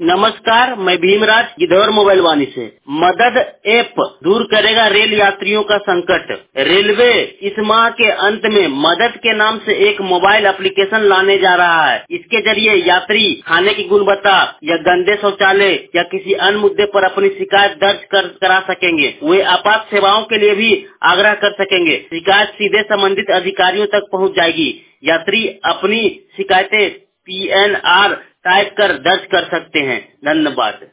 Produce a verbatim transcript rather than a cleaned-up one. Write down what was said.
नमस्कार, मैं भीमराज गिद्धौर मोबाइल वाणी से। मदद ऐप दूर करेगा रेल यात्रियों का संकट। रेलवे इस माह के अंत में मदद के नाम से एक मोबाइल एप्लीकेशन लाने जा रहा है। इसके जरिए यात्री खाने की गुणवत्ता या गंदे शौचालय या किसी अन्य मुद्दे पर अपनी शिकायत दर्ज कर करा सकेंगे। वे आपात सेवाओं के लिए भी आग्रह कर सकेंगे। शिकायत सीधे संबंधित अधिकारियों तक पहुंच जाएगी। यात्री अपनी शिकायतें पी एन आर टाइप कर दर्ज कर सकते हैं। धन्यवाद।